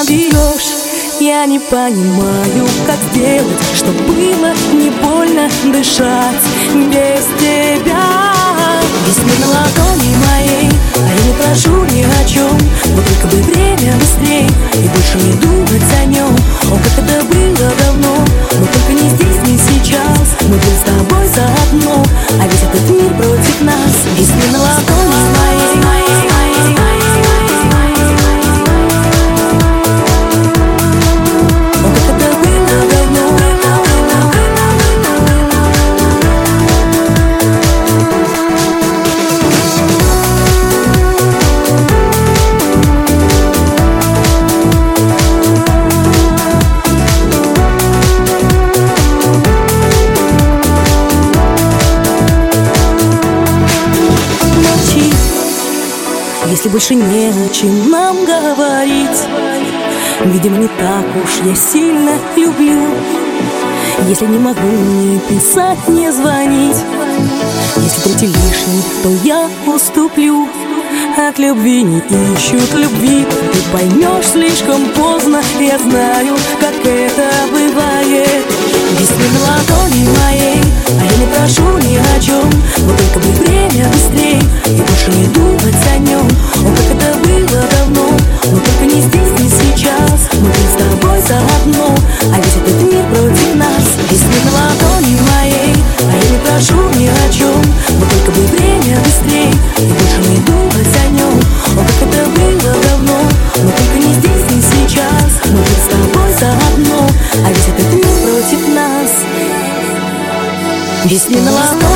бьешь. Я не понимаю, как сделать, чтоб было не больно дышать без тебя. Весны на ладони моей, а я не прошу ни о чем, вот только бы время быстрей и больше не думать о нем. О, как это было давно, но только не здесь, не сейчас. Мы были с тобой заодно, а весь этот мир против нас. Весны на ладони моей. Если больше не о чем нам говорить, видимо, не так уж я сильно люблю. Если не могу не писать, не звонить, если третий лишний, то я уступлю. От любви не ищут любви, ты поймешь слишком поздно. Я знаю, как это бывает. Весны на ладони моей, а я не прошу ни о чем, вот только бы время быстрей и больше не думать о нем. О, как это было давно, но только не здесь, не сейчас. Мы были с тобой заодно, а весь этот мир против нас. Весны на ладони моей, а я не прошу ни о чем, вот только бы время быстрей и больше не думать о нем. О, как это было давно, но только не здесь, не сейчас. Мы были с тобой заодно, а весь этот мир против нас. Весны на ладони.